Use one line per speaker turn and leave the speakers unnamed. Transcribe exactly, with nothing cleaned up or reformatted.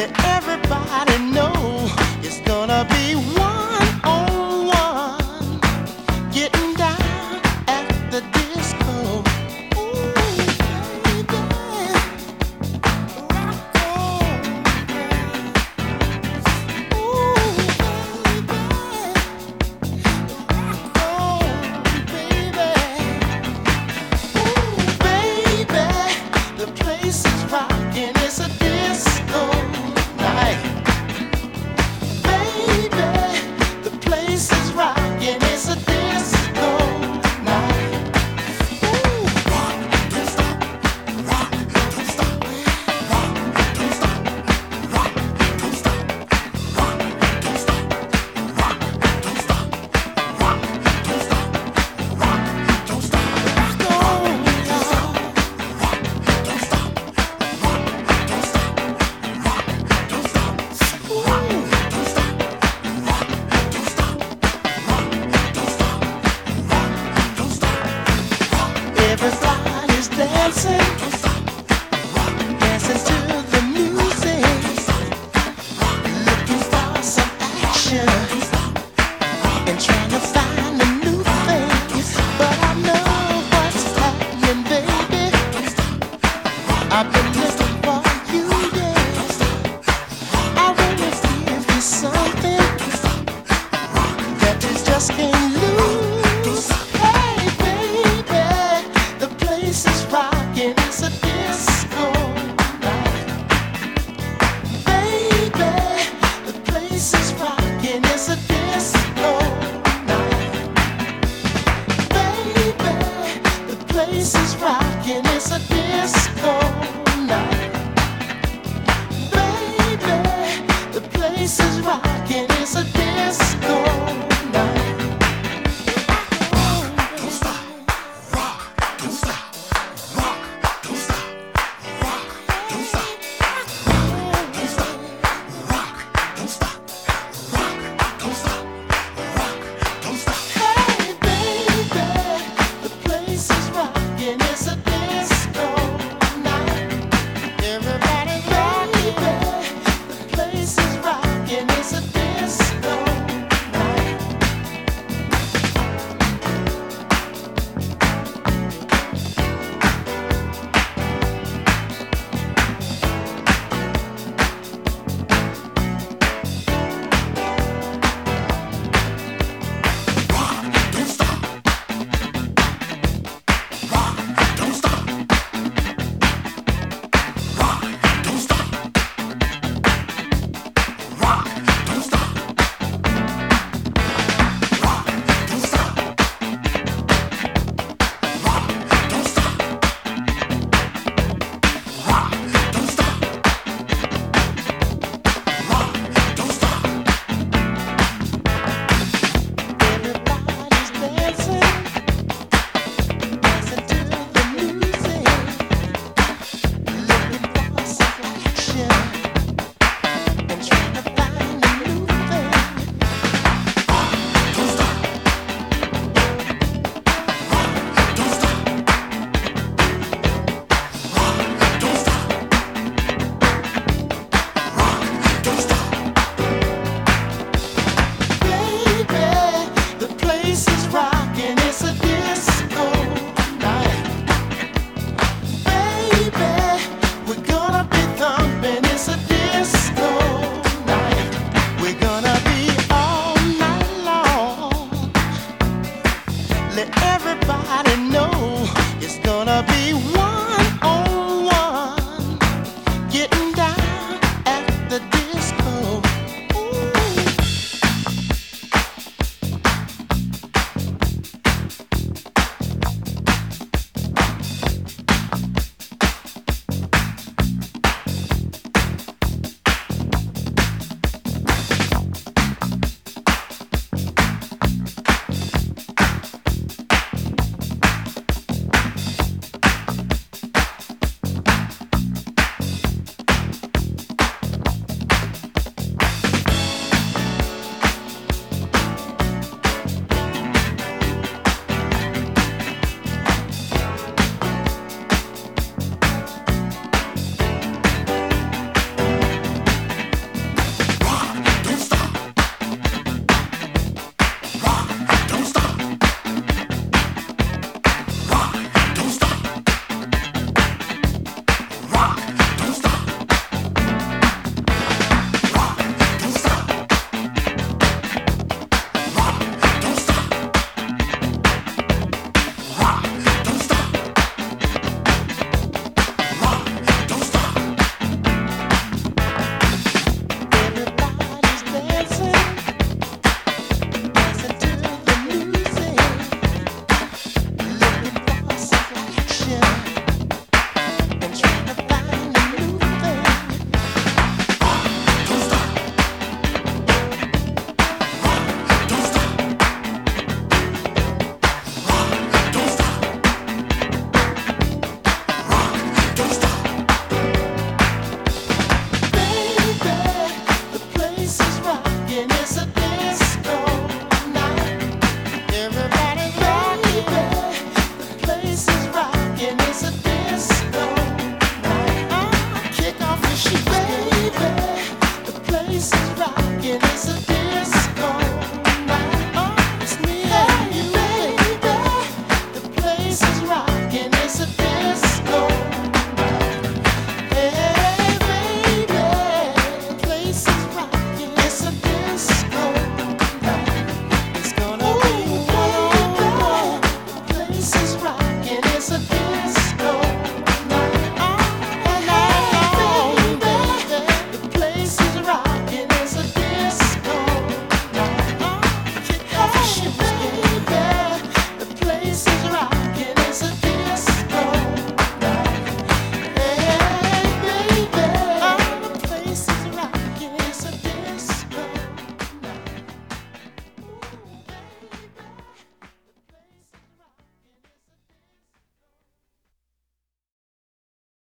Let everybody know it's gonna be one on one, getting down at the disco. Ooh, baby, rock on, ooh, baby, rock on, baby, ooh, baby, the place is rocking. It's a disco night. Baby, the place is rocking. It's a disco night. Ooh, rock, don't stop, rock, don't stop, rock, don't stop, rock, don't stop, rock, don't stop, rock, don't stop, rock, don't stop, rock, don't stop, rock on, y'all. Rock, don't stop, rock, don't stop, rock, don't stop, ooh, don't stop, rock, don't stop, rock, don't stop, rock, don't stop, rock. Everybody's dancing, dancing to the music, looking for some action and trying to find a new thing. But I know what's happening, baby. I've been looking for you, yeah. I wanna give you something that you just can't lose. Hey, baby, the place is rocking. It's a disco night. Baby, the place is rocking. It's a disco night. Baby, the place is rocking. It's a disco night. Baby, the place is rocking. It's a disco night. Don't stop, rock, don't stop, rock, don't stop, rock, don't stop, rock, don't stop, rock, don't stop, rock, don't stop, rock, don't stop. Hey, baby, the place is rocking. It's a disco night. Everybody rocking. The place is rocking. It's a disco night. Rock, don't stop. Rock, don't stop. Rock, don't stop. Rock, don't stop. Rock, don't stop. Rock, don't stop. Rock, don't stop. Rock, don't stop. Everybody's dancing, dancing to the music, looking for some action and trying to find a new thing. Rock, don't stop. Rock, don't stop. Rock, don't stop. Rock, don't stop. Baby, the place is rocking. It's a disco night. Baby, we're gonna be thumping. It's a disco night. We're gonna be all night long. Let everybody know it's gonna be one on one, getting down at the